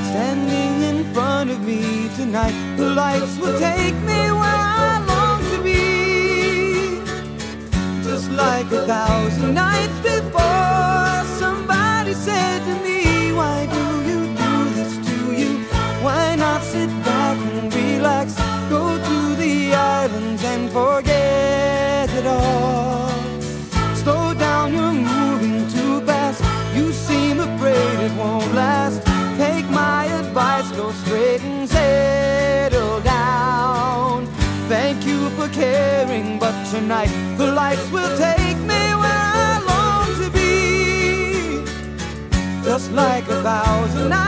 standing in front of me tonight. The lights will take me where I long to be, just like 1,000 nights before. Somebody said to me, why do you do this to you? Why not sit back and relax? Go to the islands and forget it all. Slow down, you're moving too fast. You seem afraid it won't last. Take my advice, go straight and settle down. Thank you for caring, but tonight the lights will take me where I long to be, just like 1,000 nights.